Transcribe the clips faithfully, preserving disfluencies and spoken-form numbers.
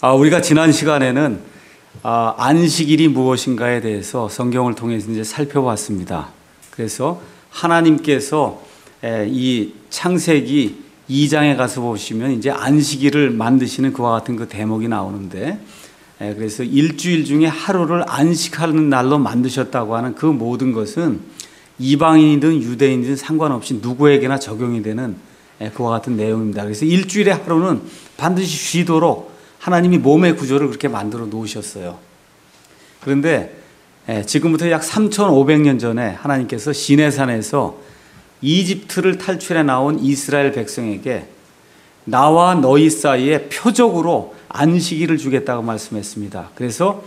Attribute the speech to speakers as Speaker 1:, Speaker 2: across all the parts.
Speaker 1: 아, 우리가 지난 시간에는 아, 안식일이 무엇인가에 대해서 성경을 통해서 이제 살펴봤습니다. 그래서 하나님께서 에, 이 창세기 이 장에 가서 보시면 이제 안식일을 만드시는 그와 같은 그 대목이 나오는데, 에, 그래서 일주일 중에 하루를 안식하는 날로 만드셨다고 하는 그 모든 것은 이방인이든 유대인이든 상관없이 누구에게나 적용이 되는 에, 그와 같은 내용입니다. 그래서 일주일의 하루는 반드시 쉬도록 하나님이 몸의 구조를 그렇게 만들어 놓으셨어요. 그런데 지금부터 약 삼천오백 년 전에 하나님께서 시내산에서 이집트를 탈출해 나온 이스라엘 백성에게 나와 너희 사이에 표적으로 안식일을 주겠다고 말씀했습니다. 그래서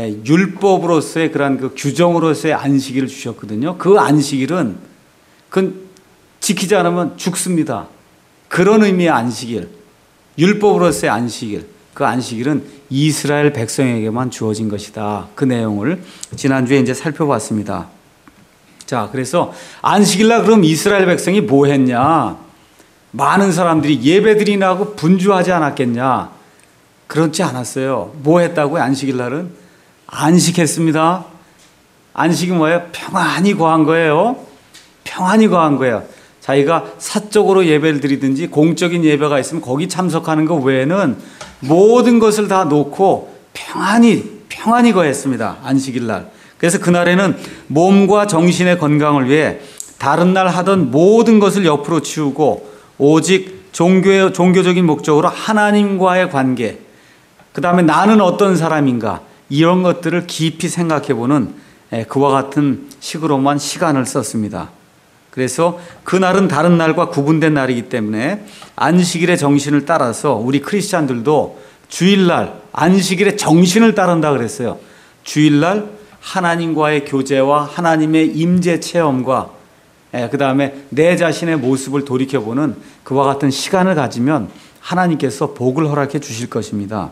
Speaker 1: 율법으로서의 그런 그 규정으로서의 안식일을 주셨거든요. 그 안식일은 그건 지키지 않으면 죽습니다. 그런 의미의 안식일, 율법으로서의 안식일. 그 안식일은 이스라엘 백성에게만 주어진 것이다. 그 내용을 지난주에 이제 살펴봤습니다. 자, 그래서 안식일날 그럼 이스라엘 백성이 뭐 했냐? 많은 사람들이 예배드리나 하고 분주하지 않았겠냐? 그렇지 않았어요. 뭐 했다고요? 안식일날은? 안식했습니다. 안식이 뭐예요? 평안히 거한 거예요. 평안히 거한 거예요. 자기가 사적으로 예배를 드리든지 공적인 예배가 있으면 거기 참석하는 것 외에는 모든 것을 다 놓고 평안히 평안히 거했습니다. 안식일날. 그래서 그날에는 몸과 정신의 건강을 위해 다른 날 하던 모든 것을 옆으로 치우고 오직 종교의, 종교적인 목적으로 하나님과의 관계, 그 다음에 나는 어떤 사람인가, 이런 것들을 깊이 생각해보는 그와 같은 식으로만 시간을 썼습니다. 그래서 그날은 다른 날과 구분된 날이기 때문에 안식일의 정신을 따라서 우리 크리스찬들도 주일날 안식일의 정신을 따른다 그랬어요. 주일날 하나님과의 교제와 하나님의 임재 체험과 그 다음에 내 자신의 모습을 돌이켜보는 그와 같은 시간을 가지면 하나님께서 복을 허락해 주실 것입니다.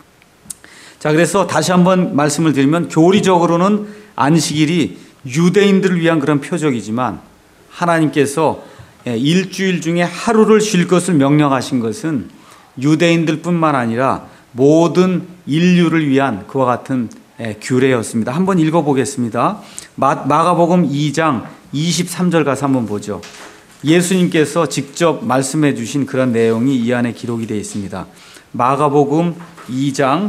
Speaker 1: 자, 그래서 다시 한번 말씀을 드리면 교리적으로는 안식일이 유대인들을 위한 그런 표적이지만 하나님께서 일주일 중에 하루를 쉴 것을 명령하신 것은 유대인들 뿐만 아니라 모든 인류를 위한 그와 같은 규례였습니다. 한번 읽어보겠습니다. 마가복음 이 장 이십삼 절 가서 한번 보죠. 예수님께서 직접 말씀해 주신 그런 내용이 이 안에 기록이 되어 있습니다. 마가복음 이 장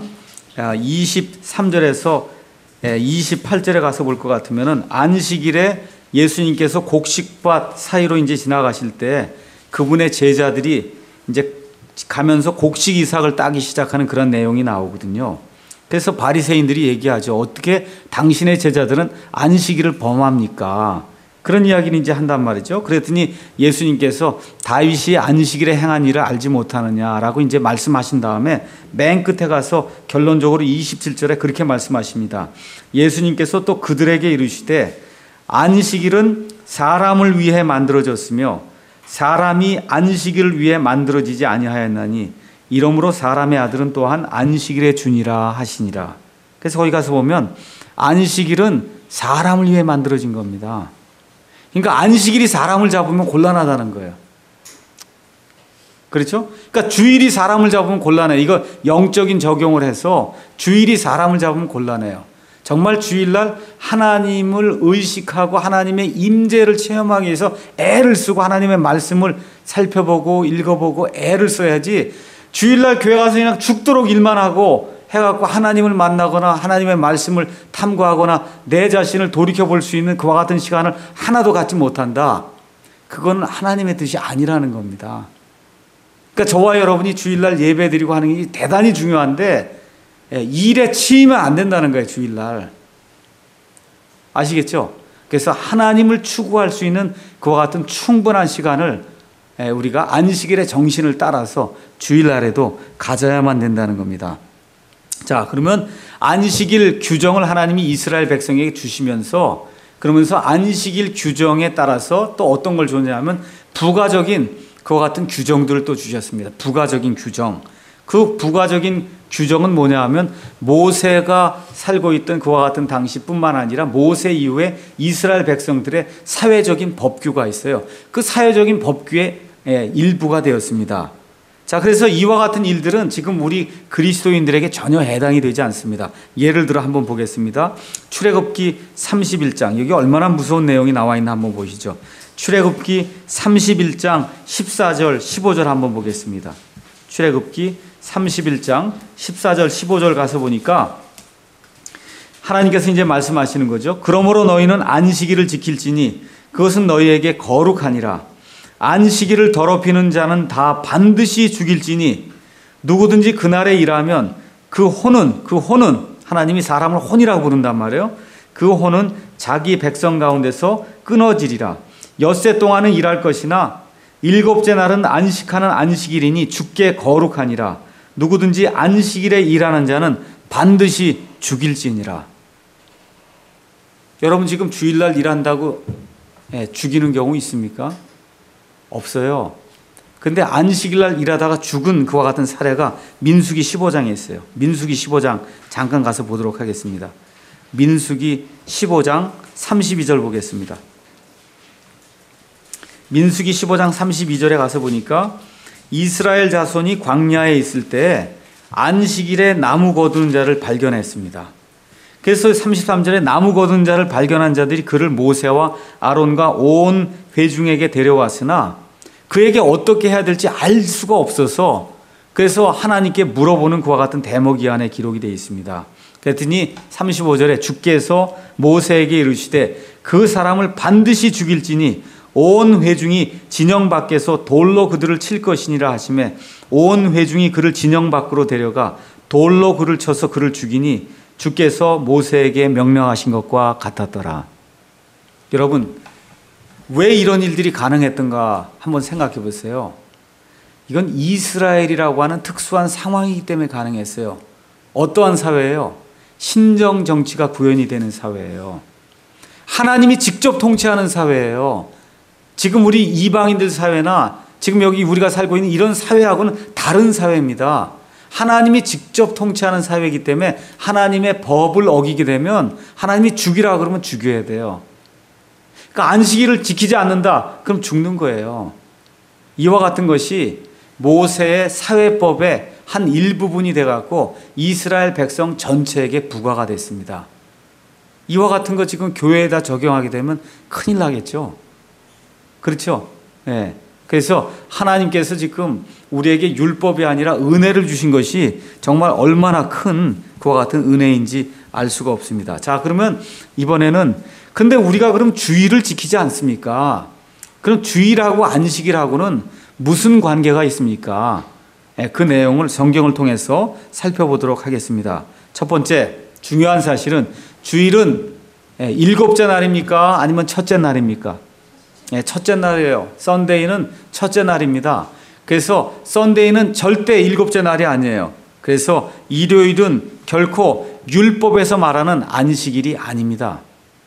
Speaker 1: 이십삼 절에서 이십팔 절에 가서 볼 것 같으면은 안식일에 예수님께서 곡식밭 사이로 이제 지나가실 때 그분의 제자들이 이제 가면서 곡식 이삭을 따기 시작하는 그런 내용이 나오거든요. 그래서 바리새인들이 얘기하죠. 어떻게 당신의 제자들은 안식일을 범합니까? 그런 이야기를 이제 한단 말이죠. 그랬더니 예수님께서 다윗이 안식일에 행한 일을 알지 못하느냐라고 이제 말씀하신 다음에 맨 끝에 가서 결론적으로 이십칠 절에 그렇게 말씀하십니다. 예수님께서 또 그들에게 이르시되 안식일은 사람을 위해 만들어졌으며 사람이 안식일을 위해 만들어지지 아니하였나니 이러므로 사람의 아들은 또한 안식일의 주니라 하시니라. 그래서 거기 가서 보면 안식일은 사람을 위해 만들어진 겁니다. 그러니까 안식일이 사람을 잡으면 곤란하다는 거예요. 그렇죠? 그러니까 주일이 사람을 잡으면 곤란해요. 이거 영적인 적용을 해서 주일이 사람을 잡으면 곤란해요. 정말 주일날 하나님을 의식하고 하나님의 임재를 체험하기 위해서 애를 쓰고 하나님의 말씀을 살펴보고 읽어보고 애를 써야지, 주일날 교회 가서 그냥 죽도록 일만 하고 해갖고 하나님을 만나거나 하나님의 말씀을 탐구하거나 내 자신을 돌이켜볼 수 있는 그와 같은 시간을 하나도 갖지 못한다. 그건 하나님의 뜻이 아니라는 겁니다. 그러니까 저와 여러분이 주일날 예배드리고 하는 게 대단히 중요한데 일에 치이면 안 된다는 거예요. 주일날. 아시겠죠? 그래서 하나님을 추구할 수 있는 그와 같은 충분한 시간을 우리가 안식일의 정신을 따라서 주일날에도 가져야만 된다는 겁니다. 자, 그러면 안식일 규정을 하나님이 이스라엘 백성에게 주시면서 그러면서 안식일 규정에 따라서 또 어떤 걸 줬냐면 부가적인 그와 같은 규정들을 또 주셨습니다. 부가적인 규정. 그 부가적인 규정은 뭐냐 하면 모세가 살고 있던 그와 같은 당시뿐만 아니라 모세 이후에 이스라엘 백성들의 사회적인 법규가 있어요. 그 사회적인 법규의 일부가 되었습니다. 자, 그래서 이와 같은 일들은 지금 우리 그리스도인들에게 전혀 해당이 되지 않습니다. 예를 들어 한번 보겠습니다. 출애굽기 삼십일 장, 여기 얼마나 무서운 내용이 나와 있나 한번 보시죠. 출애굽기 삼십일 장 십사 절 십오 절 한번 보겠습니다. 출애굽기 삼십일 장 십사 절 십오 절 가서 보니까 하나님께서 이제 말씀하시는 거죠. 그러므로 너희는 안식일을 지킬지니 그것은 너희에게 거룩하니라. 안식일을 더럽히는 자는 다 반드시 죽일지니 누구든지 그날에 일하면 그 혼은 그 혼은 하나님이 사람을 혼이라고 부른단 말이에요. 그 혼은 자기 백성 가운데서 끊어지리라. 엿새 동안은 일할 것이나 일곱째 날은 안식하는 안식일이니 주께 거룩하니라. 누구든지 안식일에 일하는 자는 반드시 죽일지니라. 여러분 지금 주일날 일한다고 죽이는 경우 있습니까? 없어요. 근데 안식일날 일하다가 죽은 그와 같은 사례가 민수기 십오 장에 있어요. 민수기 십오 장 잠깐 가서 보도록 하겠습니다. 민수기 십오 장 삼십이 절 보겠습니다. 민수기 십오 장 삼십이 절에 가서 보니까 이스라엘 자손이 광야에 있을 때 안식일에 나무 거두는 자를 발견했습니다. 그래서 삼십삼 절에 나무 거둔 자를 발견한 자들이 그를 모세와 아론과 온 회중에게 데려왔으나 그에게 어떻게 해야 될지 알 수가 없어서 그래서 하나님께 물어보는 그와 같은 대목이 안에 기록이 되어 있습니다. 그랬더니 삼십오 절에 주께서 모세에게 이르시되 그 사람을 반드시 죽일지니 온 회중이 진영 밖에서 돌로 그들을 칠 것이니라 하시매 온 회중이 그를 진영 밖으로 데려가 돌로 그를 쳐서 그를 죽이니 주께서 모세에게 명령하신 것과 같았더라. 여러분 왜 이런 일들이 가능했던가 한번 생각해 보세요. 이건 이스라엘이라고 하는 특수한 상황이기 때문에 가능했어요. 어떠한 사회예요? 신정 정치가 구현이 되는 사회예요. 하나님이 직접 통치하는 사회예요. 지금 우리 이방인들 사회나 지금 여기 우리가 살고 있는 이런 사회하고는 다른 사회입니다. 하나님이 직접 통치하는 사회이기 때문에 하나님의 법을 어기게 되면 하나님이 죽이라 그러면 죽여야 돼요. 그러니까 안식일을 지키지 않는다, 그럼 죽는 거예요. 이와 같은 것이 모세의 사회법의 한 일부분이 돼갖고 이스라엘 백성 전체에게 부과가 됐습니다. 이와 같은 거 지금 교회에다 적용하게 되면 큰일 나겠죠. 그렇죠? 네. 그래서 하나님께서 지금 우리에게 율법이 아니라 은혜를 주신 것이 정말 얼마나 큰 그와 같은 은혜인지 알 수가 없습니다. 자, 그러면 이번에는 근데 우리가 그럼 주일을 지키지 않습니까? 그럼 주일하고 안식일하고는 무슨 관계가 있습니까? 그 내용을 성경을 통해서 살펴보도록 하겠습니다. 첫 번째 중요한 사실은 주일은 일곱째 날입니까? 아니면 첫째 날입니까? 첫째 날이에요. 썬데이는 첫째 날입니다. 그래서 썬데이는 절대 일곱째 날이 아니에요. 그래서 일요일은 결코 율법에서 말하는 안식일이 아닙니다.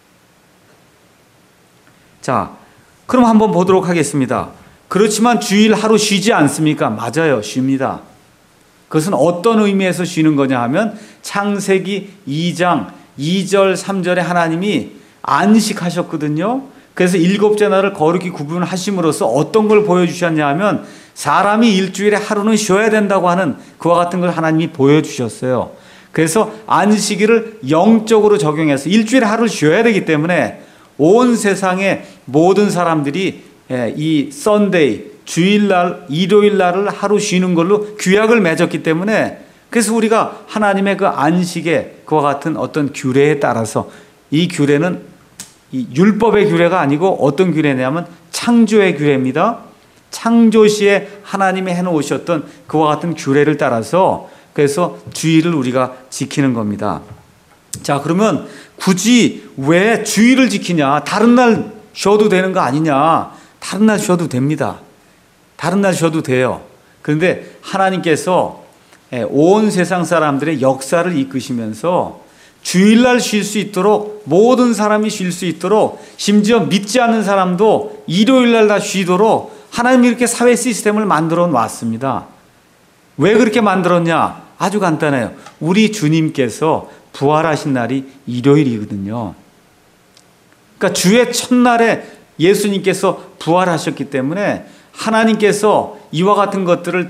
Speaker 1: 자, 그럼 한번 보도록 하겠습니다. 그렇지만 주일 하루 쉬지 않습니까? 맞아요. 쉽니다. 그것은 어떤 의미에서 쉬는 거냐 하면 창세기 이 장 이 절 삼 절에 하나님이 안식하셨거든요. 그래서 일곱째 날을 거룩히 구분하심으로써 어떤 걸 보여주셨냐 하면 사람이 일주일에 하루는 쉬어야 된다고 하는 그와 같은 걸 하나님이 보여주셨어요. 그래서 안식일을 영적으로 적용해서 일주일에 하루를 쉬어야 되기 때문에 온 세상의 모든 사람들이 이 썬데이, 주일날, 일요일날을 하루 쉬는 걸로 규약을 맺었기 때문에 그래서 우리가 하나님의 그 안식의 그와 같은 어떤 규례에 따라서 이 규례는 이 율법의 규례가 아니고 어떤 규례냐면 창조의 규례입니다. 창조 시에 하나님이 해놓으셨던 그와 같은 규례를 따라서 그래서 주일을 우리가 지키는 겁니다. 자, 그러면 굳이 왜 주일을 지키냐? 다른 날 쉬어도 되는 거 아니냐? 다른 날 쉬어도 됩니다. 다른 날 쉬어도 돼요. 그런데 하나님께서 온 세상 사람들의 역사를 이끄시면서 주일날 쉴 수 있도록 모든 사람이 쉴 수 있도록 심지어 믿지 않는 사람도 일요일날 다 쉬도록 하나님이 이렇게 사회 시스템을 만들어 놨습니다. 왜 그렇게 만들었냐? 아주 간단해요. 우리 주님께서 부활하신 날이 일요일이거든요. 그러니까 주의 첫날에 예수님께서 부활하셨기 때문에 하나님께서 이와 같은 것들을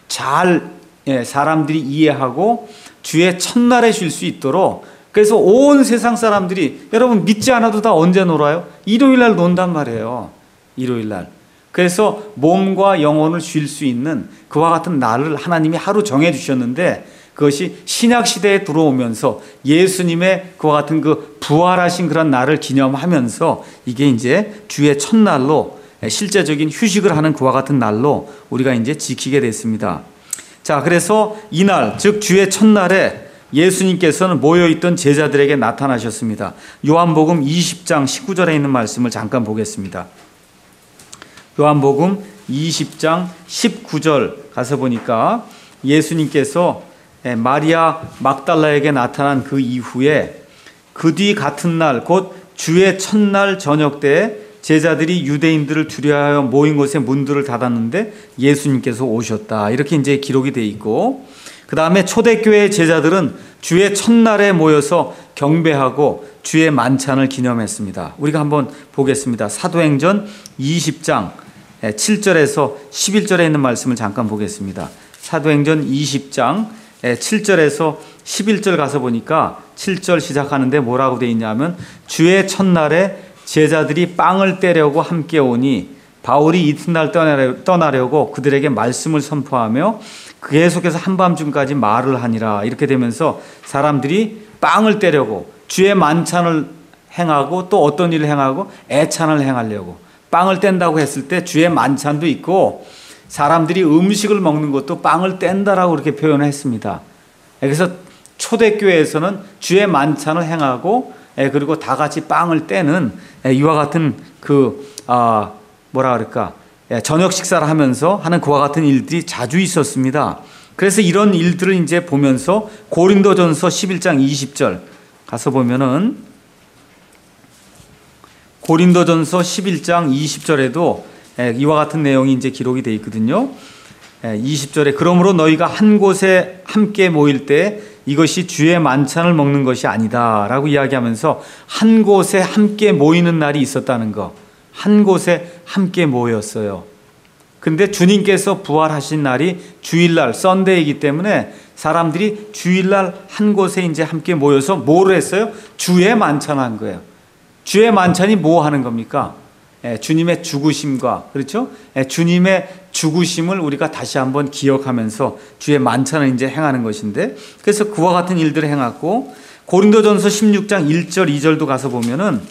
Speaker 1: 잘 예, 사람들이 이해하고 주의 첫날에 쉴 수 있도록, 그래서 온 세상 사람들이, 여러분 믿지 않아도 다 언제 놀아요? 일요일 날 논단 말이에요. 일요일 날. 그래서 몸과 영혼을 쉴 수 있는 그와 같은 날을 하나님이 하루 정해 주셨는데, 그것이 신약 시대에 들어오면서 예수님의 그와 같은 그 부활하신 그런 날을 기념하면서 이게 이제 주의 첫날로 실제적인 휴식을 하는 그와 같은 날로 우리가 이제 지키게 됐습니다. 자, 그래서 이날, 즉 주의 첫날에 예수님께서는 모여있던 제자들에게 나타나셨습니다. 요한복음 이십 장 십구 절에 있는 말씀을 잠깐 보겠습니다. 요한복음 이십 장 십구 절 가서 보니까 예수님께서 마리아 막달라에게 나타난 그 이후에 그 뒤 같은 날, 곧 주의 첫날 저녁 때에 제자들이 유대인들을 두려워하여 모인 곳에 문들을 닫았는데 예수님께서 오셨다. 이렇게 이제 기록이 되어 있고, 그 다음에 초대교회의 제자들은 주의 첫날에 모여서 경배하고 주의 만찬을 기념했습니다. 우리가 한번 보겠습니다. 사도행전 이십 장 칠 절에서 십일 절에 있는 말씀을 잠깐 보겠습니다. 사도행전 이십 장 칠 절에서 십일 절 가서 보니까 칠 절 시작하는데 뭐라고 되어 있냐면, 주의 첫날에 제자들이 빵을 떼려고 함께 오니 바울이 이튿날 떠나려고 그들에게 말씀을 선포하며 계속해서 한밤중까지 말을 하니라. 이렇게 되면서 사람들이 빵을 떼려고 주의 만찬을 행하고 또 어떤 일을 행하고 애찬을 행하려고, 빵을 뗀다고 했을 때 주의 만찬도 있고 사람들이 음식을 먹는 것도 빵을 뗀다라고 그렇게 표현을 했습니다. 그래서 초대교회에서는 주의 만찬을 행하고 그리고 다 같이 빵을 떼는 이와 같은 그 아, 뭐라 그럴까, 저녁 식사를 하면서 하는 그와 같은 일들이 자주 있었습니다. 그래서 이런 일들을 이제 보면서 고린도전서 십일 장 이십 절 가서 보면은, 고린도전서 십일 장 이십 절에도 이와 같은 내용이 이제 기록이 되어 있거든요. 이십 절에 그러므로 너희가 한 곳에 함께 모일 때 이것이 주의 만찬을 먹는 것이 아니다 라고 이야기하면서 한 곳에 함께 모이는 날이 있었다는 거, 한 곳에 함께 모였어요. 근데 주님께서 부활하신 날이 주일날 썬데이이기 때문에 사람들이 주일날 한 곳에 이제 함께 모여서 뭐를 했어요? 주의 만찬한 거예요. 주의 만찬이 뭐 하는 겁니까? 예, 주님의 죽으심과, 그렇죠? 예, 주님의 죽으심을 우리가 다시 한번 기억하면서 주의 만찬을 이제 행하는 것인데, 그래서 그와 같은 일들을 행했고, 고린도전서 십육 장 일 절 이 절도 가서 보면은,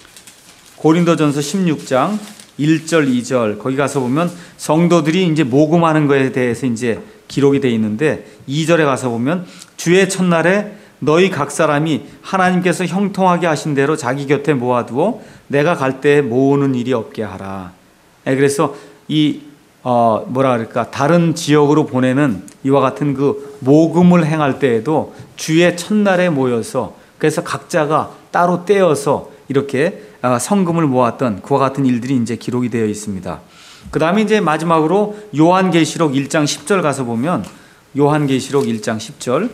Speaker 1: 고린도전서 십육 장 일 절 이 절 거기 가서 보면 성도들이 이제 모금하는 것에 대해서 이제 기록이 되어 있는데, 이 절에 가서 보면 주의 첫날에 너희 각 사람이 하나님께서 형통하게 하신 대로 자기 곁에 모아두어 내가 갈 때 모으는 일이 없게 하라. 그래서 이 어 뭐라 그럴까, 다른 지역으로 보내는 이와 같은 그 모금을 행할 때에도 주의 첫날에 모여서, 그래서 각자가 따로 떼어서 이렇게 성금을 모았던 그와 같은 일들이 이제 기록이 되어 있습니다. 그 다음에 이제 마지막으로 요한계시록 일 장 십 절 가서 보면, 요한계시록 일 장 십 절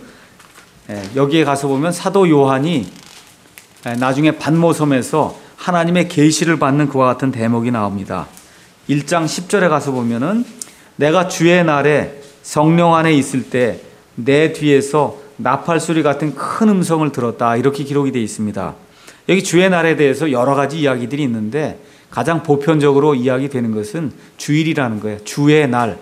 Speaker 1: 여기에 가서 보면 사도 요한이 나중에 반모섬에서 하나님의 계시를 받는 그와 같은 대목이 나옵니다. 일 장 십 절에 가서 보면은 내가 주의 날에 성령 안에 있을 때 내 뒤에서 나팔 소리 같은 큰 음성을 들었다. 이렇게 기록이 되어 있습니다. 여기 주의 날에 대해서 여러 가지 이야기들이 있는데 가장 보편적으로 이야기되는 것은 주일이라는 거예요. 주의 날,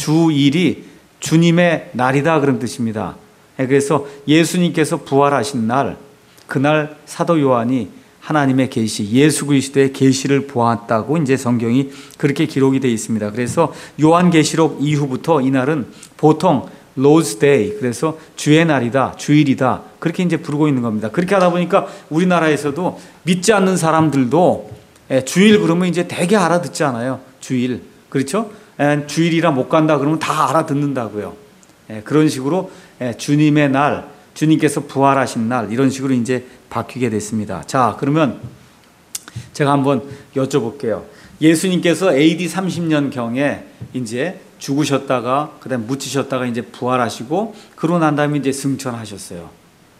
Speaker 1: 주일이 주님의 날이다 그런 뜻입니다. 그래서 예수님께서 부활하신 날, 그날 사도 요한이 하나님의 계시, 예수 그리스도의 계시를 보았다고 이제 성경이 그렇게 기록이 되어 있습니다. 그래서 요한계시록 이후부터 이날은 보통 Lord's Day, 그래서 주의 날이다, 주일이다, 그렇게 이제 부르고 있는 겁니다. 그렇게 하다 보니까 우리나라에서도 믿지 않는 사람들도 주일 그러면 이제 되게 알아듣잖아요. 주일, 그렇죠? 주일이라 못 간다 그러면 다 알아듣는다고요. 그런 식으로 주님의 날, 주님께서 부활하신 날, 이런 식으로 이제 바뀌게 됐습니다. 자, 그러면 제가 한번 여쭤볼게요. 예수님께서 에이디 삼십 년경에 이제 죽으셨다가 그다음 묻히셨다가 이제 부활하시고 그러고 난 다음에 이제 승천하셨어요.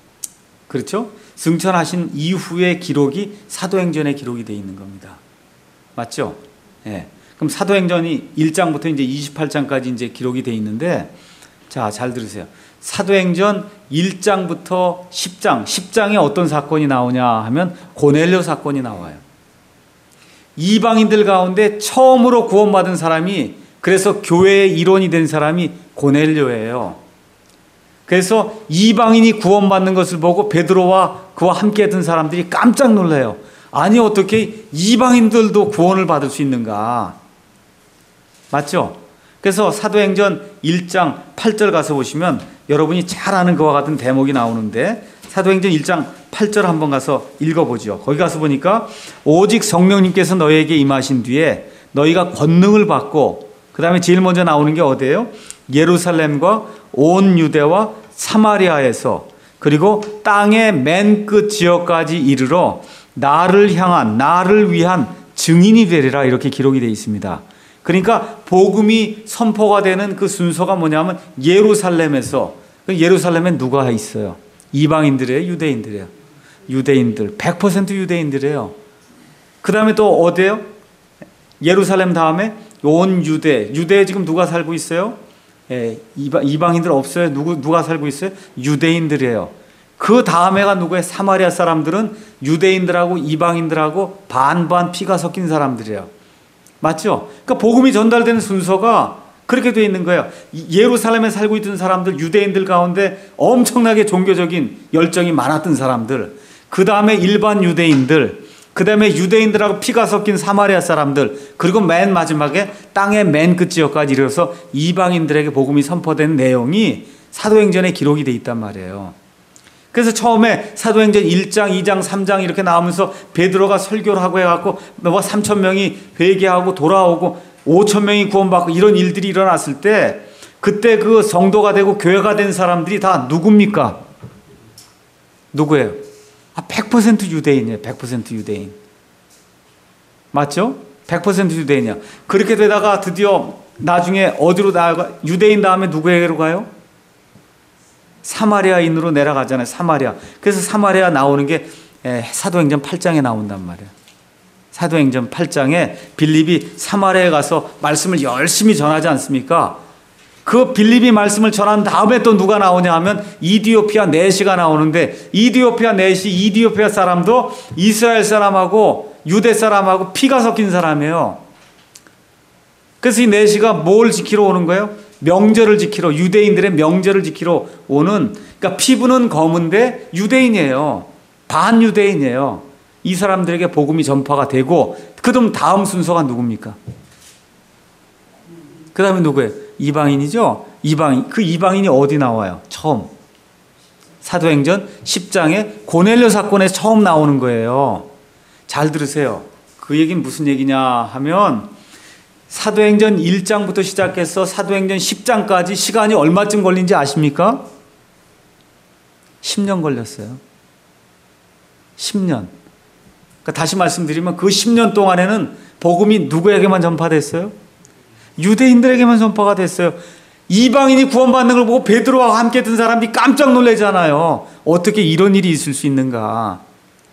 Speaker 1: 그렇죠? 승천하신 이후의 기록이 사도행전에 기록이 되어 있는 겁니다. 맞죠? 예. 그럼 사도행전이 일 장부터 이제 이십팔 장까지 이제 기록이 돼 있는데, 자, 잘 들으세요. 사도행전 일 장부터 십 장, 십 장에 어떤 사건이 나오냐 하면 고넬료 사건이 나와요. 이방인들 가운데 처음으로 구원받은 사람이, 그래서 교회의 일원이 된 사람이 고넬료예요. 그래서 이방인이 구원받는 것을 보고 베드로와 그와 함께 했던 사람들이 깜짝 놀라요. 아니, 어떻게 이방인들도 구원을 받을 수 있는가? 맞죠? 그래서 사도행전 일 장 팔 절 가서 보시면 여러분이 잘 아는 그와 같은 대목이 나오는데, 사도행전 일 장 팔 절 한번 가서 읽어보죠. 거기 가서 보니까 오직 성령님께서 너희에게 임하신 뒤에 너희가 권능을 받고, 그 다음에 제일 먼저 나오는 게 어디예요? 예루살렘과 온 유대와 사마리아에서 그리고 땅의 맨 끝 지역까지 이르러 나를 향한, 나를 위한 증인이 되리라, 이렇게 기록이 되어 있습니다. 그러니까 복음이 선포가 되는 그 순서가 뭐냐면 예루살렘에서, 예루살렘엔 누가 있어요? 이방인들이에요, 유대인들이에요? 유대인들, 백 퍼센트 유대인들이에요. 그 다음에 또 어디예요? 예루살렘 다음에 온 유대, 유대에 지금 누가 살고 있어요? 예, 이방, 이방인들 없어요. 누구, 누가 살고 있어요? 유대인들이에요. 그 다음에가 누구예요? 사마리아 사람들은 유대인들하고 이방인들하고 반반 피가 섞인 사람들이에요. 맞죠? 그러니까 복음이 전달되는 순서가 그렇게 되어 있는 거예요. 예루살렘에 살고 있던 사람들, 유대인들 가운데 엄청나게 종교적인 열정이 많았던 사람들, 그 다음에 일반 유대인들, 그 다음에 유대인들하고 피가 섞인 사마리아 사람들, 그리고 맨 마지막에 땅의 맨 끝 지역까지 이르러서 이방인들에게 복음이 선포된 내용이 사도행전에 기록이 돼 있단 말이에요. 그래서 처음에 사도행전 일 장, 이 장, 삼 장 이렇게 나오면서 베드로가 설교를 하고 해갖고 뭐 삼천 명이 회개하고 돌아오고 오천 명이 구원받고 이런 일들이 일어났을 때, 그때 그 성도가 되고 교회가 된 사람들이 다 누굽니까? 누구예요? 아, 백 퍼센트 유대인이에요. 백 퍼센트 유대인. 맞죠? 백 퍼센트 유대인이야. 그렇게 되다가 드디어 나중에 어디로 나가? 유대인 다음에 누구에게로 가요? 사마리아인으로 내려가잖아요. 사마리아. 그래서 사마리아 나오는 게 사도행전 팔 장에 나온단 말이에요. 사도행전 팔 장에 빌립이 사마리아에 가서 말씀을 열심히 전하지 않습니까? 그 빌립이 말씀을 전한 다음에 또 누가 나오냐 하면 이디오피아 내시가 나오는데, 이디오피아 내시, 이디오피아 사람도 이스라엘 사람하고 유대 사람하고 피가 섞인 사람이에요. 그래서 이 내시가 뭘 지키러 오는 거예요? 명절을 지키러, 유대인들의 명절을 지키러 오는, 그러니까 피부는 검은데 유대인이에요. 반유대인이에요. 이 사람들에게 복음이 전파가 되고, 그럼 다음 순서가 누굽니까? 그 다음에 누구예요? 이방인이죠? 이방인. 그 이방인이 어디 나와요? 처음. 사도행전 십 장에 고넬료 사건에 처음 나오는 거예요. 잘 들으세요. 그 얘기는 무슨 얘기냐 하면, 사도행전 일 장부터 시작해서 사도행전 십 장까지 시간이 얼마쯤 걸린지 아십니까? 십 년 걸렸어요. 십 년. 그러니까 다시 말씀드리면 그 십 년 동안에는 복음이 누구에게만 전파됐어요? 유대인들에게만 전파가 됐어요. 이방인이 구원받는 걸 보고 베드로와 함께 했던 사람들이 깜짝 놀라잖아요. 어떻게 이런 일이 있을 수 있는가?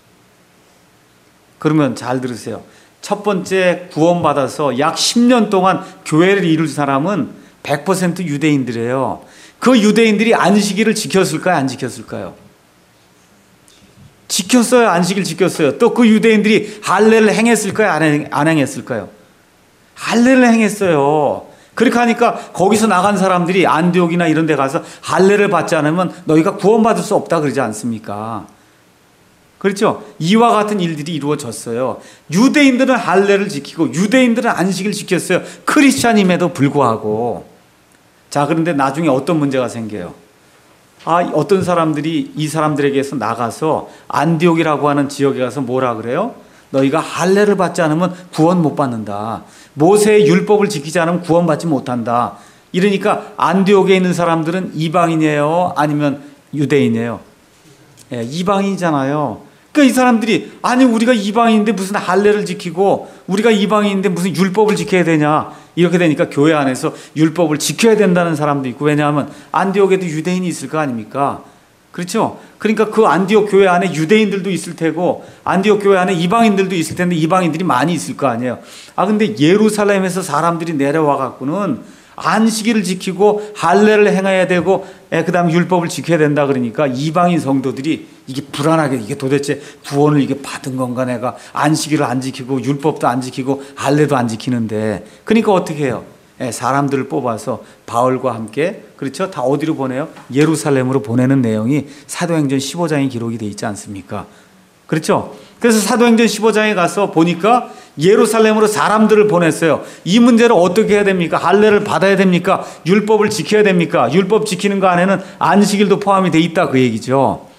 Speaker 1: 그러면 잘 들으세요. 첫 번째 구원받아서 약 십 년 동안 교회를 이룰 사람은 백 퍼센트 유대인들이에요. 그 유대인들이 안식일을 지켰을까요? 안 지켰을까요? 지켰어요. 안식일 지켰어요. 또 그 유대인들이 할례를 행했을까요? 안, 행, 안 행했을까요? 할례를 행했어요. 그렇게 하니까 거기서 나간 사람들이 안디옥이나 이런 데 가서 할례를 받지 않으면 너희가 구원받을 수 없다 그러지 않습니까? 그렇죠? 이와 같은 일들이 이루어졌어요. 유대인들은 할례를 지키고 유대인들은 안식을 지켰어요. 크리스찬임에도 불구하고. 자, 그런데 나중에 어떤 문제가 생겨요? 아, 어떤 사람들이 이 사람들에게서 나가서 안디옥이라고 하는 지역에 가서 뭐라 그래요? 너희가 할례를 받지 않으면 구원 못 받는다. 모세의 율법을 지키지 않으면 구원받지 못한다. 이러니까 안디옥에 있는 사람들은 이방인이에요? 아니면 유대인이에요? 예, 이방인이잖아요. 그러니까 이 사람들이, 아니 우리가 이방인인데 무슨 할례를 지키고 우리가 이방인인데 무슨 율법을 지켜야 되냐, 이렇게 되니까 교회 안에서 율법을 지켜야 된다는 사람도 있고, 왜냐하면 안디옥에도 유대인이 있을 거 아닙니까? 그렇죠? 그러니까 그 안디옥 교회 안에 유대인들도 있을 테고 안디옥 교회 안에 이방인들도 있을 텐데 이방인들이 많이 있을 거 아니에요. 아 근데 예루살렘에서 사람들이 내려와 갖고는 안식일을 지키고 할례를 행해야 되고 그다음 율법을 지켜야 된다 그러니까 이방인 성도들이 이게 불안하게 이게 도대체 구원을 이게 받은 건가 내가 안식일을 안 지키고 율법도 안 지키고 할례도 안 지키는데 그러니까 어떻게 해요? 사람들을 뽑아서 바울과 함께 그렇죠? 다 어디로 보내요? 예루살렘으로 보내는 내용이 사도행전 십오 장에 기록이 되어 있지 않습니까? 그렇죠? 그래서 사도행전 십오 장에 가서 보니까 예루살렘으로 사람들을 보냈어요. 이 문제를 어떻게 해야 됩니까? 할례를 받아야 됩니까? 율법을 지켜야 됩니까? 율법 지키는 거 안에는 안식일도 포함이 돼 있다 그 얘기죠.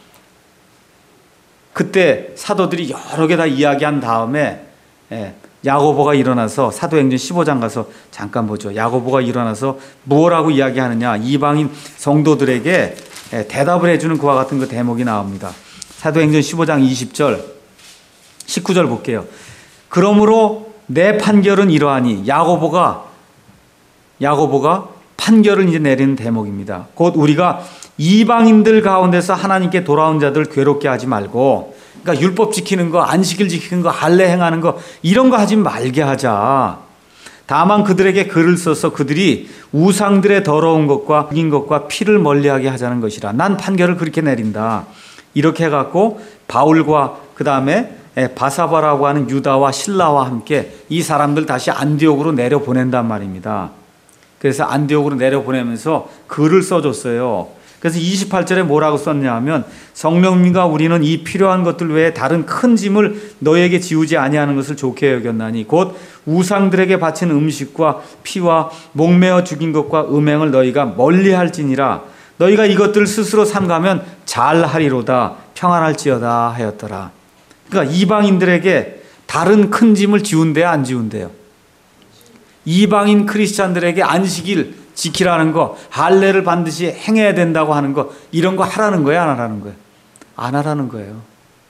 Speaker 1: 그때 사도들이 여러 개 다 이야기한 다음에 야고보가 일어나서 사도행전 십오 장 가서 잠깐 보죠. 야고보가 일어나서 뭐라고 이야기하느냐. 이방인 성도들에게 대답을 해주는 그와 같은 그 대목이 나옵니다. 사도행전 십오 장 이십 절 십구 절 볼게요. 그러므로 내 판결은 이러하니 야고보가 야고보가 판결을 이제 내리는 대목입니다. 곧 우리가 이방인들 가운데서 하나님께 돌아온 자들 괴롭게 하지 말고 그러니까 율법 지키는 거, 안식일 지키는 거, 할례 행하는 거 이런 거 하지 말게 하자. 다만 그들에게 글을 써서 그들이 우상들의 더러운 것과 죽인 것과 피를 멀리하게 하자는 것이라. 난 판결을 그렇게 내린다. 이렇게 해갖고 바울과 그 다음에 바사바라고 하는 유다와 실라와 함께 이 사람들 다시 안디옥으로 내려보낸단 말입니다. 그래서 안디옥으로 내려보내면서 글을 써줬어요. 그래서 이십팔 절에 뭐라고 썼냐 하면 성령님과 우리는 이 필요한 것들 외에 다른 큰 짐을 너에게 지우지 아니하는 것을 좋게 여겼나니 곧 우상들에게 바친 음식과 피와 목매어 죽인 것과 음행을 너희가 멀리할지니라. 너희가 이것들을 스스로 삼가면 잘하리로다 평안할지어다 하였더라. 그러니까 이방인들에게 다른 큰 짐을 지운대요 안 지운대요? 이방인 크리스찬들에게 안식일 지키라는 거, 할례를 반드시 행해야 된다고 하는 거 이런 거 하라는 거예요 안 하라는 거예요? 안 하라는 거예요.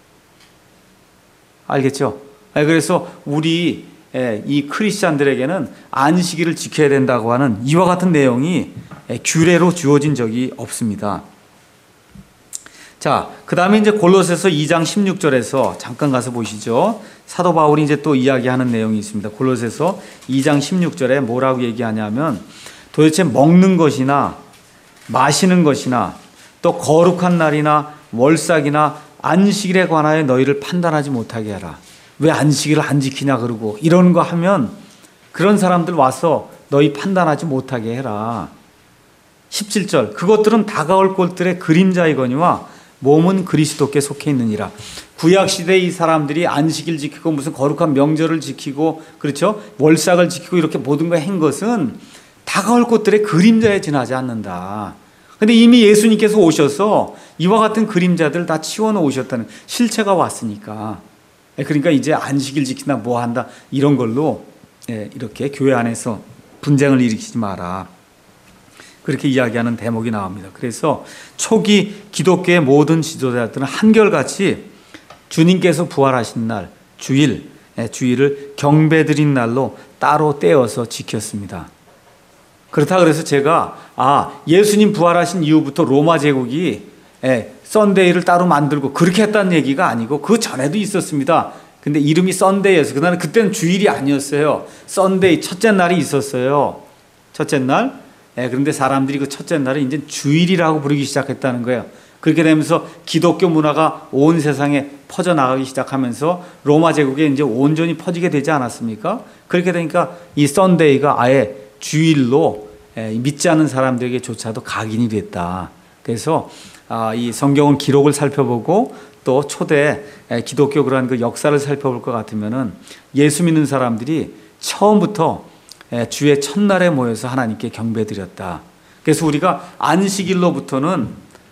Speaker 1: 알겠죠? 그래서 우리 이 크리스찬들에게는 안식일을 지켜야 된다고 하는 이와 같은 내용이 규례로 주어진 적이 없습니다. 자, 그 다음에 이제 골로새서 이 장 십육 절에서 잠깐 가서 보시죠. 사도 바울이 이제 또 이야기하는 내용이 있습니다. 골로새서 이 장 십육 절에 뭐라고 얘기하냐면 도대체 먹는 것이나 마시는 것이나 또 거룩한 날이나 월삭이나 안식일에 관하여 너희를 판단하지 못하게 하라. 왜 안식일을 안 지키냐 그러고 이런 거 하면 그런 사람들 와서 너희 판단하지 못하게 해라. 십칠 절 그것들은 다가올 것들의 그림자이거니와 몸은 그리스도께 속해 있느니라. 구약시대 이 사람들이 안식일 지키고 무슨 거룩한 명절을 지키고 그렇죠? 월삭을 지키고 이렇게 모든 걸 한 것은 다가올 것들의 그림자에 지나지 않는다. 근데 이미 예수님께서 오셔서 이와 같은 그림자들 다 치워놓으셨다는 실체가 왔으니까. 그러니까 이제 안식일 지킨다 뭐 한다 이런 걸로 이렇게 교회 안에서 분쟁을 일으키지 마라. 그렇게 이야기하는 대목이 나옵니다. 그래서 초기 기독교의 모든 지도자들은 한결같이 주님께서 부활하신 날 주일, 주일을 경배드린 날로 따로 떼어서 지켰습니다. 그렇다 그래서 제가 아 예수님 부활하신 이후부터 로마 제국이 예, 썬데이를 따로 만들고 그렇게 했다는 얘기가 아니고 그 전에도 있었습니다. 근데 이름이 썬데이였어요. 그날은 그때는 주일이 아니었어요. 썬데이 첫째 날이 있었어요. 첫째 날. 예, 그런데 사람들이 그 첫째 날을 이제 주일이라고 부르기 시작했다는 거예요. 그렇게 되면서 기독교 문화가 온 세상에 퍼져나가기 시작하면서 로마 제국에 이제 온전히 퍼지게 되지 않았습니까? 그렇게 되니까 이 썬데이가 아예 주일로 믿지 않는 사람들에게조차도 각인이 됐다. 그래서 이 성경은 기록을 살펴보고 또 초대 기독교 그러한 그 역사를 살펴볼 것 같으면은 예수 믿는 사람들이 처음부터 주의 첫날에 모여서 하나님께 경배드렸다. 그래서 우리가 안식일로부터는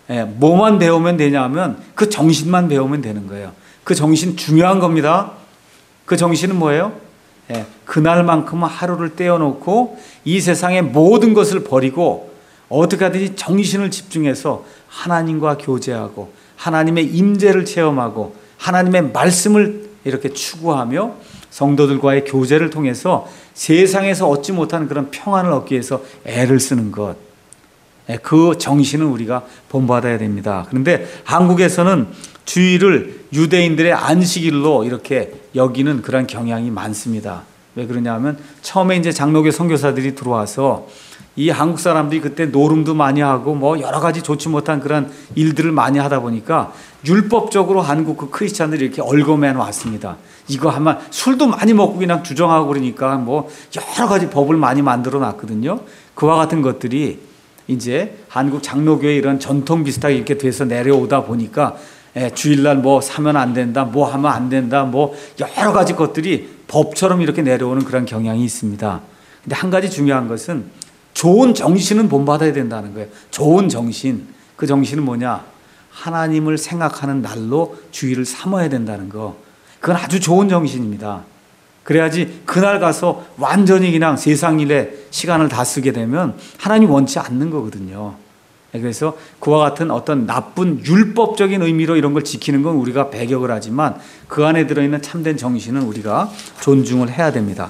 Speaker 1: 뭐만 배우면 되냐면 그 정신만 배우면 되는 거예요. 그 정신 중요한 겁니다. 그 정신은 뭐예요? 예, 그날만큼은 하루를 떼어놓고 이 세상의 모든 것을 버리고 어떻게 하든지 정신을 집중해서 하나님과 교제하고 하나님의 임재를 체험하고 하나님의 말씀을 이렇게 추구하며 성도들과의 교제를 통해서 세상에서 얻지 못한 그런 평안을 얻기 위해서 애를 쓰는 것. 그 정신은 우리가 본받아야 됩니다. 그런데 한국에서는 주일을 유대인들의 안식일로 이렇게 여기는 그런 경향이 많습니다. 왜 그러냐면 처음에 이제 장로교 선교사들이 들어와서 이 한국 사람들이 그때 노름도 많이 하고 뭐 여러 가지 좋지 못한 그런 일들을 많이 하다 보니까 율법적으로 한국 그 크리스찬들이 이렇게 얽어매 놨습니다. 이거 하면 술도 많이 먹고 그냥 주정하고 그러니까 뭐 여러 가지 법을 많이 만들어 놨거든요. 그와 같은 것들이 이제 한국 장로교의 이런 전통 비슷하게 이렇게 돼서 내려오다 보니까 예, 주일날 뭐 사면 안 된다, 뭐 하면 안 된다, 뭐 여러 가지 것들이 법처럼 이렇게 내려오는 그런 경향이 있습니다. 근데 한 가지 중요한 것은 좋은 정신은 본받아야 된다는 거예요. 좋은 정신. 그 정신은 뭐냐? 하나님을 생각하는 날로 주일을 삼아야 된다는 거. 그건 아주 좋은 정신입니다. 그래야지 그날 가서 완전히 그냥 세상 일에 시간을 다 쓰게 되면 하나님 원치 않는 거거든요. 그래서 그와 같은 어떤 나쁜 율법적인 의미로 이런 걸 지키는 건 우리가 배격을 하지만 그 안에 들어있는 참된 정신은 우리가 존중을 해야 됩니다.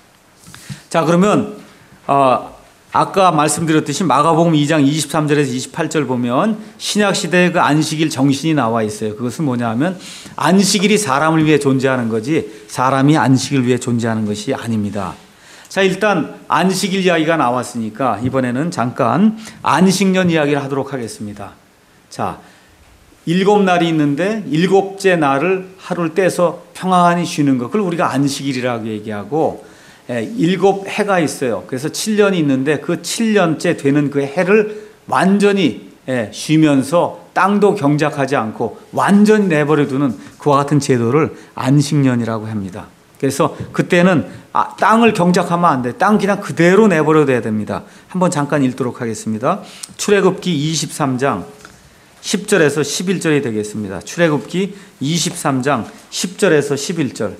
Speaker 1: 자, 그러면 어, 아까 말씀드렸듯이 마가복음 이 장 이십삼 절에서 이십팔 절 보면 신약시대의 그 안식일 정신이 나와 있어요. 그것은 뭐냐 하면 안식일이 사람을 위해 존재하는 거지 사람이 안식을 위해 존재하는 것이 아닙니다. 자, 일단 안식일 이야기가 나왔으니까 이번에는 잠깐 안식년 이야기를 하도록 하겠습니다. 자, 일곱 날이 있는데 일곱째 날을 하루를 떼서 평안히 쉬는 것, 그걸 우리가 안식일이라고 얘기하고, 예, 일곱 해가 있어요. 그래서 칠 년이 있는데 그 칠 년째 되는 그 해를 완전히 예, 쉬면서 땅도 경작하지 않고 완전히 내버려 두는 그와 같은 제도를 안식년이라고 합니다. 그래서 그때는 아, 땅을 경작하면 안 돼. 땅 그냥 그대로 내버려 둬야 됩니다. 한번 잠깐 읽도록 하겠습니다. 출애굽기 이십삼 장 십 절에서 십일 절이 되겠습니다. 출애굽기 이십삼 장 십 절에서 십일 절.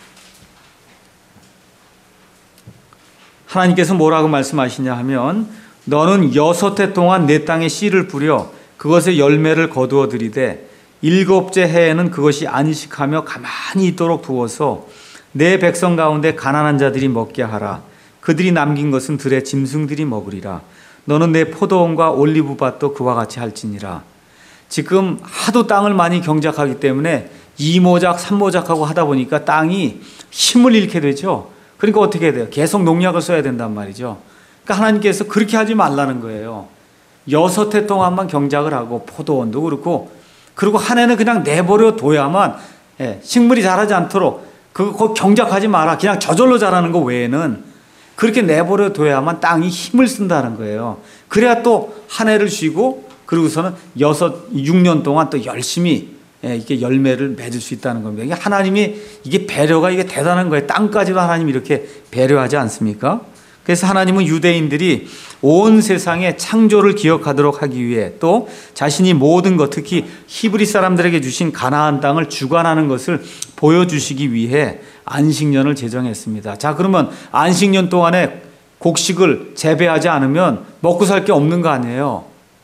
Speaker 1: 하나님께서 뭐라고 말씀하시냐 하면 너는 여섯 해 동안 내 땅에 씨를 뿌려 그것의 열매를 거두어 들이되 일곱째 해에는 그것이 안식하며 가만히 있도록 두어서 내 백성 가운데 가난한 자들이 먹게 하라. 그들이 남긴 것은 들의 짐승들이 먹으리라. 너는 내 포도원과 올리브밭도 그와 같이 할지니라. 지금 하도 땅을 많이 경작하기 때문에 이모작 삼모작하고 하다 보니까 땅이 힘을 잃게 되죠. 그러니까 어떻게 해야 돼요? 계속 농약을 써야 된단 말이죠. 그러니까 하나님께서 그렇게 하지 말라는 거예요. 여섯 해 동안만 경작을 하고 포도원도 그렇고, 그리고 한 해는 그냥 내버려 둬야만 예, 식물이 자라지 않도록 그거 경작하지 마라. 그냥 저절로 자라는 거 외에는 그렇게 내버려 둬야만 땅이 힘을 쓴다는 거예요. 그래야 또 한 해를 쉬고 그러고서는 여섯, 육 년 동안 또 열심히 예, 이게 열매를 맺을 수 있다는 겁니다. 이게 하나님이 이게 배려가 이게 대단한 거예요. 땅까지도 하나님이 이렇게 배려하지 않습니까? 그래서 하나님은 유대인들이 온 세상의 창조를 기억하도록 하기 위해 또 자신이 모든 것, 특히 히브리 사람들에게 주신 가나안 땅을 주관하는 것을 보여주시기 위해 안식년을 제정했습니다. 자, 그러면 안식년 동안에 곡식을 재배하지 않으면 먹고 살 게 없는 거 아니에요?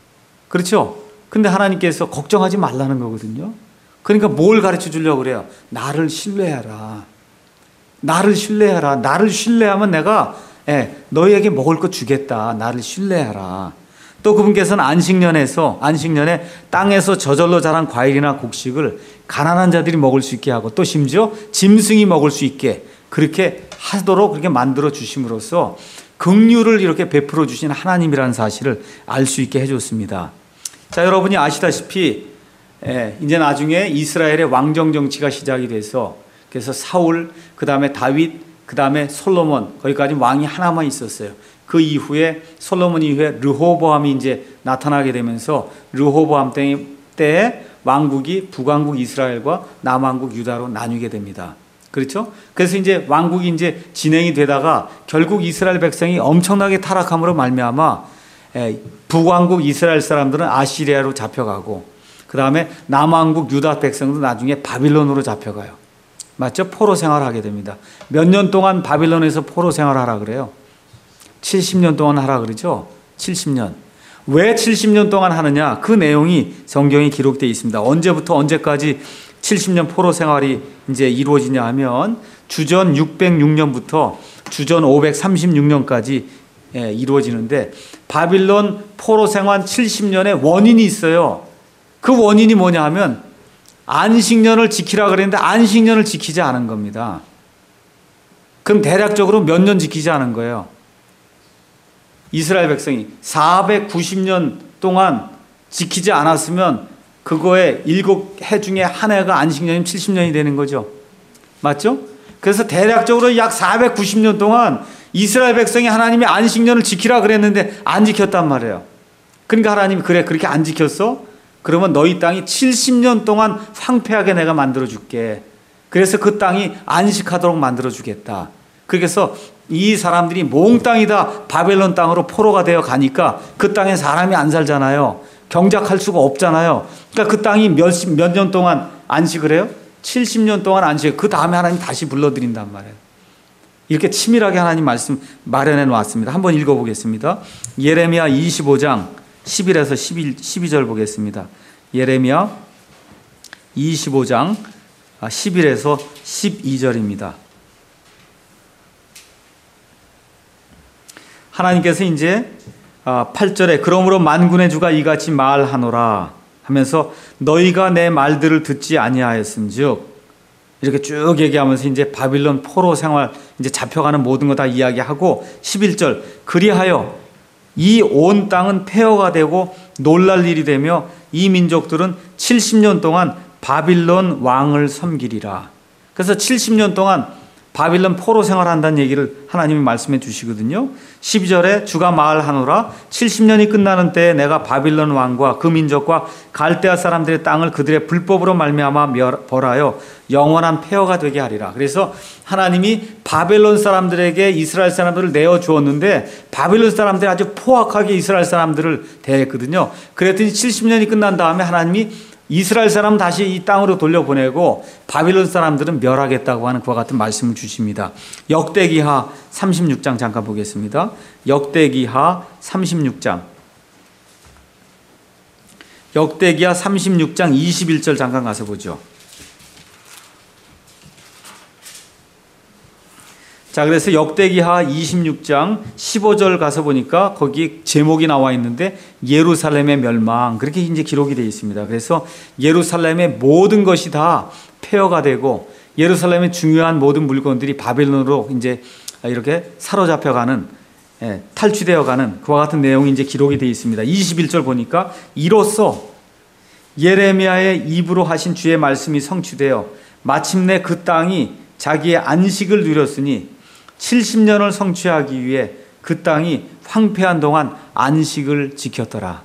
Speaker 1: 그렇죠? 근데 하나님께서 걱정하지 말라는 거거든요. 그러니까 뭘 가르쳐 주려고 그래요? 나를 신뢰하라. 나를 신뢰하라. 나를 신뢰하면 내가 예, 너희에게 먹을 거 주겠다. 나를 신뢰하라. 또 그분께서는 안식년에서 안식년에 땅에서 저절로 자란 과일이나 곡식을 가난한 자들이 먹을 수 있게 하고 또 심지어 짐승이 먹을 수 있게 그렇게 하도록 그렇게 만들어 주심으로써 긍휼을 이렇게 베풀어 주신 하나님이라는 사실을 알 수 있게 해줬습니다. 자, 여러분이 아시다시피 예, 이제 나중에 이스라엘의 왕정 정치가 시작이 돼서 그래서 사울, 그 다음에 다윗, 그 다음에 솔로몬, 거기까지 왕이 하나만 있었어요. 그 이후에 솔로몬 이후에 르호보암이 이제 나타나게 되면서 르호보암 때에 왕국이 북왕국 이스라엘과 남왕국 유다로 나뉘게 됩니다. 그렇죠? 그래서 이제 왕국이 이제 진행이 되다가 결국 이스라엘 백성이 엄청나게 타락함으로 말미암아 북왕국 이스라엘 사람들은 아시리아로 잡혀가고 그 다음에 남왕국 유다 백성도 나중에 바빌론으로 잡혀가요. 맞죠? 포로 생활하게 됩니다. 몇 년 동안 바빌론에서 포로 생활하라 그래요? 칠십 년 동안 하라 그러죠? 칠십 년. 왜 칠십 년 동안 하느냐? 그 내용이 성경에 기록되어 있습니다. 언제부터 언제까지 칠십 년 포로 생활이 이제 이루어지냐 하면 주전 육백육 년부터 주전 오백삼십육 년까지 예, 이루어지는데 바빌론 포로 생활 칠십 년의 원인이 있어요. 그 원인이 뭐냐 하면 안식년을 지키라 그랬는데 안식년을 지키지 않은 겁니다. 그럼 대략적으로 몇 년 지키지 않은 거예요? 이스라엘 백성이 사백구십 년 동안 지키지 않았으면 그거에 일곱 해 중에 한 해가 안식년이면 칠십 년이 되는 거죠. 맞죠? 그래서 대략적으로 약 사백구십 년 동안 이스라엘 백성이 하나님이 안식년을 지키라 그랬는데 안 지켰단 말이에요. 그러니까 하나님이 그래 그렇게 안 지켰어? 그러면 너희 땅이 칠십 년 동안 황폐하게 내가 만들어줄게. 그래서 그 땅이 안식하도록 만들어주겠다. 그래서 이 사람들이 몽땅이다 바벨론 땅으로 포로가 되어 가니까 그 땅에 사람이 안 살잖아요. 경작할 수가 없잖아요. 그러니까 그 땅이 몇, 몇 년 동안 안식을 해요? 칠십 년 동안 안식을. 그 다음에 하나님 다시 불러드린단 말이에요. 이렇게 치밀하게 하나님 말씀 마련해 놓았습니다. 한번 읽어보겠습니다. 예레미야 이십오 장 십일에서 십이 절 보겠습니다. 예레미야 이십오 장 십일에서 십이 절입니다. 하나님께서 이제 팔 절에 그러므로 만군의 주가 이같이 말하노라 하면서 너희가 내 말들을 듣지 아니하였은즉 이렇게 쭉 얘기하면서 이제 바빌론 포로 생활 이제 잡혀가는 모든 거 다 이야기하고 십일 절 그리하여 이 온 땅은 폐허가 되고 놀랄 일이 되며 이 민족들은 칠십 년 동안 바빌론 왕을 섬기리라. 그래서 칠십 년 동안 바빌론 포로 생활한다는 얘기를 하나님이 말씀해 주시거든요. 십이 절에 주가 말하노라 칠십 년이 끝나는 때에 내가 바빌론 왕과 그 민족과 갈대아 사람들의 땅을 그들의 불법으로 말미암아 벌하여 영원한 폐허가 되게 하리라. 그래서 하나님이 바벨론 사람들에게 이스라엘 사람들을 내어 주었는데 바벨론 사람들이 아주 포악하게 이스라엘 사람들을 대했거든요. 그랬더니 칠십 년이 끝난 다음에 하나님이 이스라엘 사람 다시 이 땅으로 돌려보내고 바빌론 사람들은 멸하겠다고 하는 그와 같은 말씀을 주십니다. 역대기하 삼십육 장 잠깐 보겠습니다. 역대기하 삼십육 장 역대기하 삼십육 장 이십일 절 잠깐 가서 보죠. 자, 그래서 역대기하 이십육 장 십오 절 가서 보니까 거기 제목이 나와 있는데 예루살렘의 멸망 그렇게 이제 기록이 되어 있습니다. 그래서 예루살렘의 모든 것이 다 폐허가 되고 예루살렘의 중요한 모든 물건들이 바벨론으로 이제 이렇게 사로잡혀가는 예, 탈취되어가는 그와 같은 내용이 이제 기록이 되어 있습니다. 이십일 절 보니까 이로써 예레미야의 입으로 하신 주의 말씀이 성취되어 마침내 그 땅이 자기의 안식을 누렸으니 칠십 년을 성취하기 위해 그 땅이 황폐한 동안 안식을 지켰더라.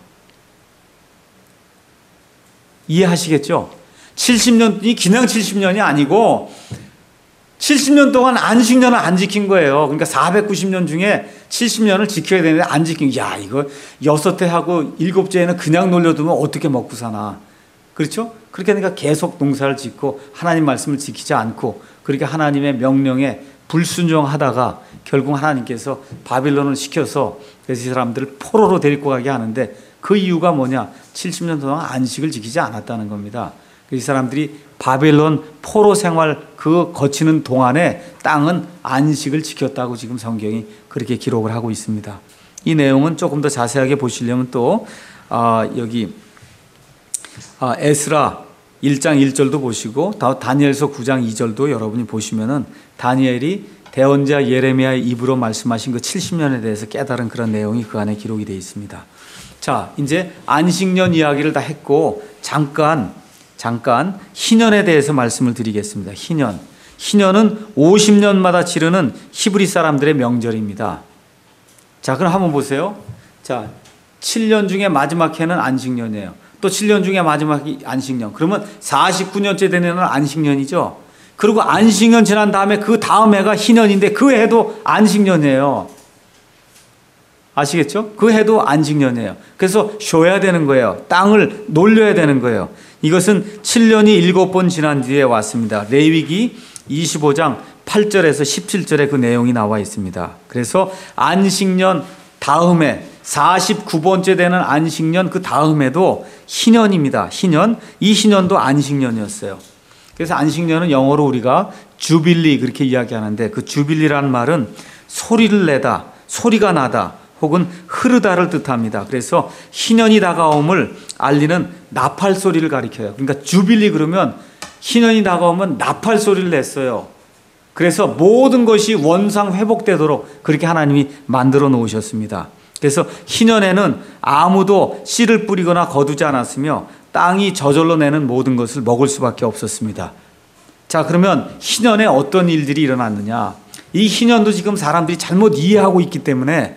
Speaker 1: 이해하시겠죠? 칠십 년이 그냥 칠십 년이 아니고 칠십 년 동안 안식년을 안 지킨 거예요. 그러니까 사백구십 년 중에 칠십 년을 지켜야 되는데 안 지킨 야 이거 여섯 해 하고 일곱째에는 그냥 놀려두면 어떻게 먹고 사나. 그렇죠? 그렇게 하니까 계속 농사를 짓고 하나님 말씀을 지키지 않고 그렇게 하나님의 명령에 불순종하다가 결국 하나님께서 바빌론을 시켜서 그래서 이 사람들을 포로로 데리고 가게 하는데 그 이유가 뭐냐? 칠십 년 동안 안식을 지키지 않았다는 겁니다. 이 사람들이 바벨론 포로 생활 그 거치는 동안에 땅은 안식을 지켰다고 지금 성경이 그렇게 기록을 하고 있습니다. 이 내용은 조금 더 자세하게 보시려면 또 아, 여기 아, 에스라 일 장 일 절도 보시고 다니엘서 구 장 이 절도 여러분이 보시면은 다니엘이 대언자 예레미야의 입으로 말씀하신 그 칠십 년에 대해서 깨달은 그런 내용이 그 안에 기록이 되어 있습니다. 자, 이제 안식년 이야기를 다 했고 잠깐 잠깐 희년에 대해서 말씀을 드리겠습니다. 희년. 희년은 오십 년마다 치르는 히브리 사람들의 명절입니다. 자, 그럼 한번 보세요. 자, 칠 년 중에 마지막 해는 안식년이에요. 또 칠 년 중에 마지막이 안식년. 그러면 사십구 년째 되는 해는 안식년이죠. 그리고 안식년 지난 다음에 그 다음 해가 희년인데 그 해도 안식년이에요. 아시겠죠? 그 해도 안식년이에요. 그래서 쉬어야 되는 거예요. 땅을 놀려야 되는 거예요. 이것은 칠 년이 일곱 번 지난 뒤에 왔습니다. 레위기 이십오 장 팔 절에서 십칠 절에 그 내용이 나와 있습니다. 그래서 안식년 다음에 사십구 번째 되는 안식년 그 다음에도 희년입니다. 희년. 이 희년도 안식년이었어요. 그래서 안식년은 영어로 우리가 주빌리 그렇게 이야기하는데 그 주빌리라는 말은 소리를 내다, 소리가 나다, 혹은 흐르다를 뜻합니다. 그래서 희년이 다가옴을 알리는 나팔 소리를 가리켜요. 그러니까 주빌리 그러면 희년이 다가오면 나팔 소리를 냈어요. 그래서 모든 것이 원상 회복되도록 그렇게 하나님이 만들어 놓으셨습니다. 그래서 희년에는 아무도 씨를 뿌리거나 거두지 않았으며 땅이 저절로 내는 모든 것을 먹을 수밖에 없었습니다. 자, 그러면 희년에 어떤 일들이 일어났느냐? 이 희년도 지금 사람들이 잘못 이해하고 있기 때문에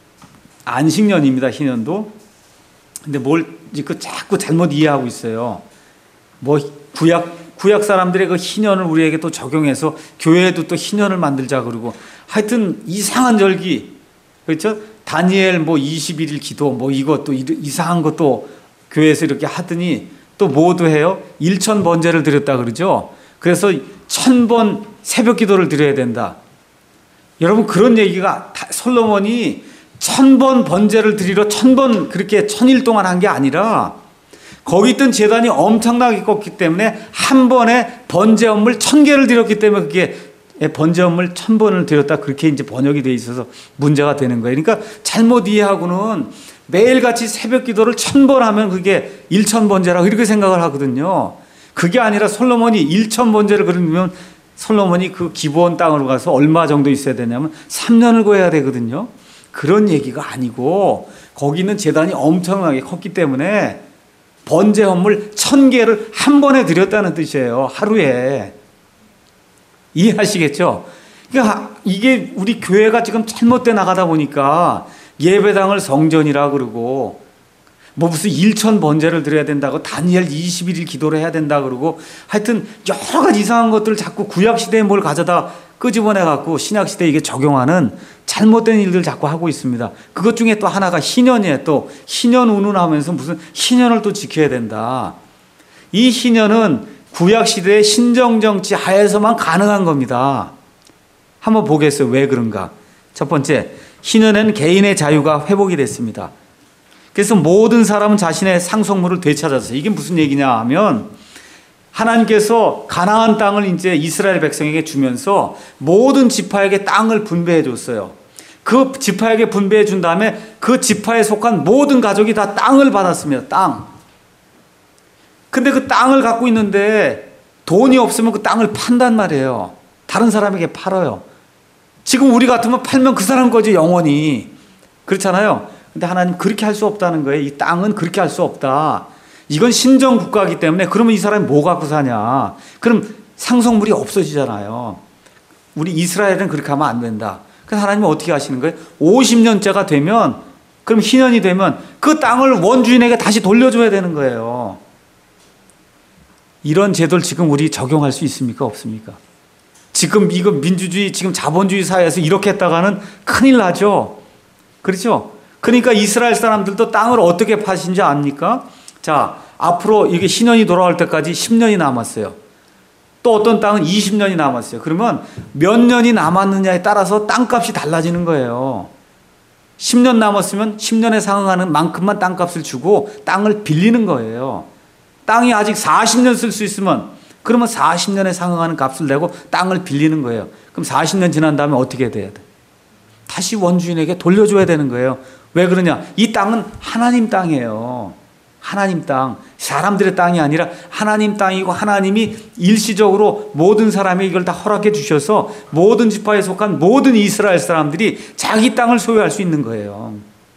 Speaker 1: 안식년입니다. 희년도. 근데 뭘 그 자꾸 잘못 이해하고 있어요. 뭐 구약 구약 사람들의 그 희년을 우리에게 또 적용해서 교회에도 또 희년을 만들자 그러고 하여튼 이상한 절기, 그렇죠? 다니엘 뭐 이십일 일 기도 뭐 이것도 이상한 것도 교회에서 이렇게 하더니 또 뭐도 해요? 일천 번제를 드렸다 그러죠. 그래서 천 번 새벽 기도를 드려야 된다. 여러분, 그런 얘기가 솔로몬이 천 번 번제를 드리러 천 번 그렇게 천일 동안 한 게 아니라 거기 있던 제단이 엄청나게 컸기 때문에 한 번에 번제 업물 천 개를 드렸기 때문에 그게 번제 업물 천 번을 드렸다, 그렇게 이제 번역이 돼 있어서 문제가 되는 거예요. 그러니까 잘못 이해하고는 매일같이 새벽 기도를 천 번 하면 그게 일천 번제라고 이렇게 생각을 하거든요. 그게 아니라 솔로몬이 일천 번제를 그러면 솔로몬이 그 기브온 땅으로 가서 얼마 정도 있어야 되냐면 삼 년을 거해야 되거든요. 그런 얘기가 아니고 거기 있는 제단이 엄청나게 컸기 때문에 번제 헌물 천 개를 한 번에 드렸다는 뜻이에요. 하루에. 이해하시겠죠? 그러니까 이게 우리 교회가 지금 잘못돼 나가다 보니까 예배당을 성전이라 그러고 뭐 무슨 일천 번제를 드려야 된다고 다니엘 이십일 일 기도를 해야 된다 그러고 하여튼 여러 가지 이상한 것들을 자꾸 구약시대에 뭘 가져다 끄집어내 갖고 신약시대에 이게 적용하는 잘못된 일들 자꾸 하고 있습니다. 그것 중에 또 하나가 희년이에요. 또 희년 운운하면서 무슨 희년을 또 지켜야 된다. 이 희년은 구약시대의 신정정치 하에서만 가능한 겁니다. 한번 보겠어요. 왜 그런가? 첫 번째, 희년에는 개인의 자유가 회복이 됐습니다. 그래서 모든 사람은 자신의 상속물을 되찾았어요. 이게 무슨 얘기냐 하면 하나님께서 가나안 땅을 이제 이스라엘 백성에게 주면서 모든 지파에게 땅을 분배해 줬어요. 그 지파에게 분배해 준 다음에 그 지파에 속한 모든 가족이 다 땅을 받았습니다. 땅. 근데 그 땅을 갖고 있는데 돈이 없으면 그 땅을 판단 말이에요. 다른 사람에게 팔아요. 지금 우리 같으면 팔면 그 사람 거지 영원히. 그렇잖아요. 근데 하나님 그렇게 할 수 없다는 거예요. 이 땅은 그렇게 할 수 없다. 이건 신정 국가이기 때문에 그러면 이 사람이 뭐 갖고 사냐. 그럼 상속물이 없어지잖아요. 우리 이스라엘은 그렇게 하면 안 된다. 그래서 하나님은 어떻게 하시는 거예요? 오십 년째가 되면, 그럼 희년이 되면 그 땅을 원주인에게 다시 돌려줘야 되는 거예요. 이런 제도를 지금 우리 적용할 수 있습니까? 없습니까? 지금 이거 민주주의, 지금 자본주의 사회에서 이렇게 했다가는 큰일 나죠. 그렇죠? 그러니까 이스라엘 사람들도 땅을 어떻게 파신지 압니까? 자, 앞으로 이게 희년이 돌아올 때까지 십 년이 남았어요. 또 어떤 땅은 이십 년이 남았어요. 그러면 몇 년이 남았느냐에 따라서 땅값이 달라지는 거예요. 십 년 남았으면 십 년에 상응하는 만큼만 땅값을 주고 땅을 빌리는 거예요. 땅이 아직 사십 년 쓸 수 있으면 그러면 사십 년에 상응하는 값을 내고 땅을 빌리는 거예요. 그럼 사십 년 지난 다음에 어떻게 돼야 돼? 다시 원주인에게 돌려줘야 되는 거예요. 왜 그러냐? 이 땅은 하나님 땅이에요. 하나님 땅. 사람들의 땅이 아니라 하나님 땅이고 하나님이 일시적으로 모든 사람에게 이걸 다 허락해 주셔서 모든 지파에 속한 모든 이스라엘 사람들이 자기 땅을 소유할 수 있는 거예요.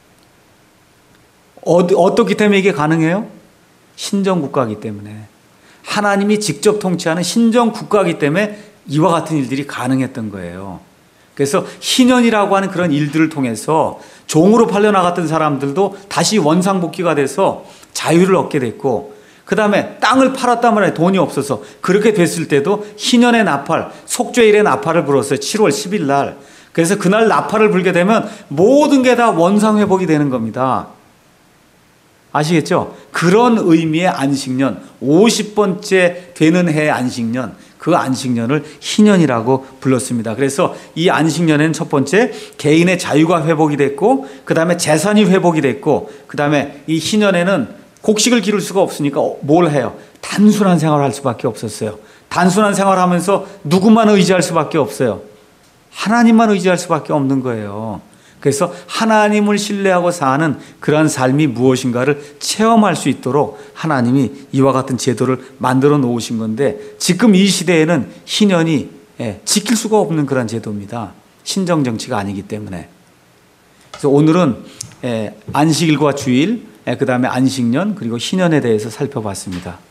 Speaker 1: 어, 어떻기 때문에 이게 가능해요? 신정국가이기 때문에. 하나님이 직접 통치하는 신정국가이기 때문에 이와 같은 일들이 가능했던 거예요. 그래서 희년이라고 하는 그런 일들을 통해서 종으로 팔려나갔던 사람들도 다시 원상복귀가 돼서 자유를 얻게 됐고, 그 다음에 땅을 팔았단 말이에요. 돈이 없어서. 그렇게 됐을 때도 희년의 나팔, 속죄일의 나팔을 불었어요. 칠월 십일 날. 그래서 그날 나팔을 불게 되면 모든 게 다 원상회복이 되는 겁니다. 아시겠죠? 그런 의미의 안식년, 오십 번째 되는 해의 안식년, 그 안식년을 희년이라고 불렀습니다. 그래서 이 안식년에는 첫 번째 개인의 자유가 회복이 됐고, 그 다음에 재산이 회복이 됐고, 그 다음에 이 희년에는 곡식을 기를 수가 없으니까 뭘 해요? 단순한 생활을 할 수밖에 없었어요. 단순한 생활을 하면서 누구만 의지할 수밖에 없어요? 하나님만 의지할 수밖에 없는 거예요. 그래서 하나님을 신뢰하고 사는 그러한 삶이 무엇인가를 체험할 수 있도록 하나님이 이와 같은 제도를 만들어 놓으신 건데, 지금 이 시대에는 희년이 지킬 수가 없는 그런 제도입니다. 신정 정치가 아니기 때문에. 그래서 오늘은 안식일과 주일, 그 다음에 안식년, 그리고 희년에 대해서 살펴봤습니다.